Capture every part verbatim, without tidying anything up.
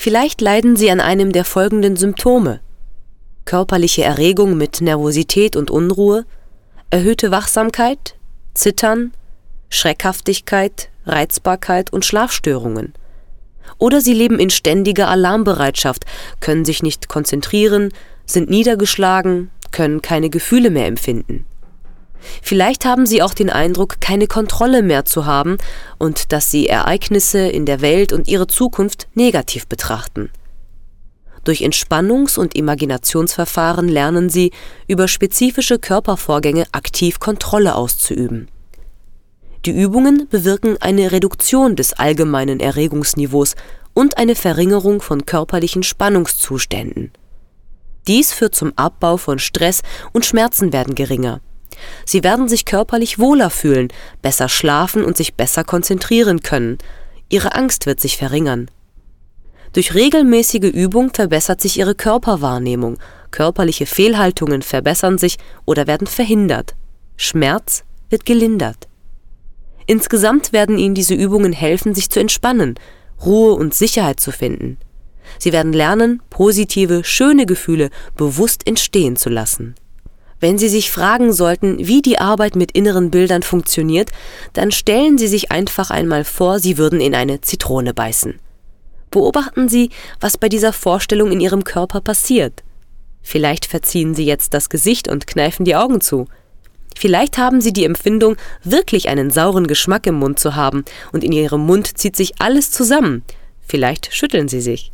Vielleicht leiden Sie an einem der folgenden Symptome: körperliche Erregung mit Nervosität und Unruhe, erhöhte Wachsamkeit, Zittern, Schreckhaftigkeit, Reizbarkeit und Schlafstörungen. Oder Sie leben in ständiger Alarmbereitschaft, können sich nicht konzentrieren, sind niedergeschlagen, können keine Gefühle mehr empfinden. Vielleicht haben Sie auch den Eindruck, keine Kontrolle mehr zu haben und dass Sie Ereignisse in der Welt und Ihre Zukunft negativ betrachten. Durch Entspannungs- und Imaginationsverfahren lernen Sie, über spezifische Körpervorgänge aktiv Kontrolle auszuüben. Die Übungen bewirken eine Reduktion des allgemeinen Erregungsniveaus und eine Verringerung von körperlichen Spannungszuständen. Dies führt zum Abbau von Stress und Schmerzen werden geringer. Sie werden sich körperlich wohler fühlen, besser schlafen und sich besser konzentrieren können. Ihre Angst wird sich verringern. Durch regelmäßige Übung verbessert sich Ihre Körperwahrnehmung, körperliche Fehlhaltungen verbessern sich oder werden verhindert. Schmerz wird gelindert. Insgesamt werden Ihnen diese Übungen helfen, sich zu entspannen, Ruhe und Sicherheit zu finden. Sie werden lernen, positive, schöne Gefühle bewusst entstehen zu lassen. Wenn Sie sich fragen sollten, wie die Arbeit mit inneren Bildern funktioniert, dann stellen Sie sich einfach einmal vor, Sie würden in eine Zitrone beißen. Beobachten Sie, was bei dieser Vorstellung in Ihrem Körper passiert. Vielleicht verziehen Sie jetzt das Gesicht und kneifen die Augen zu. Vielleicht haben Sie die Empfindung, wirklich einen sauren Geschmack im Mund zu haben und in Ihrem Mund zieht sich alles zusammen. Vielleicht schütteln Sie sich.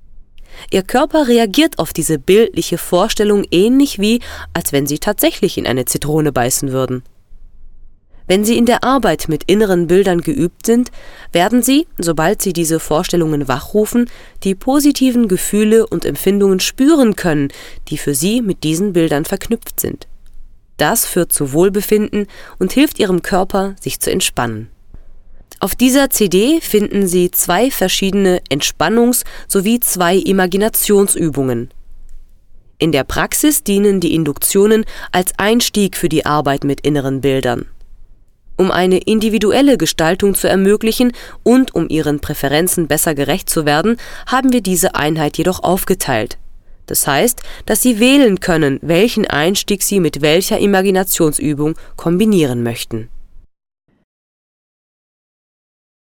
Ihr Körper reagiert auf diese bildliche Vorstellung ähnlich wie, als wenn Sie tatsächlich in eine Zitrone beißen würden. Wenn Sie in der Arbeit mit inneren Bildern geübt sind, werden Sie, sobald Sie diese Vorstellungen wachrufen, die positiven Gefühle und Empfindungen spüren können, die für Sie mit diesen Bildern verknüpft sind. Das führt zu Wohlbefinden und hilft Ihrem Körper, sich zu entspannen. Auf dieser C D finden Sie zwei verschiedene Entspannungs- sowie zwei Imaginationsübungen. In der Praxis dienen die Induktionen als Einstieg für die Arbeit mit inneren Bildern. Um eine individuelle Gestaltung zu ermöglichen und um Ihren Präferenzen besser gerecht zu werden, haben wir diese Einheit jedoch aufgeteilt. Das heißt, dass Sie wählen können, welchen Einstieg Sie mit welcher Imaginationsübung kombinieren möchten.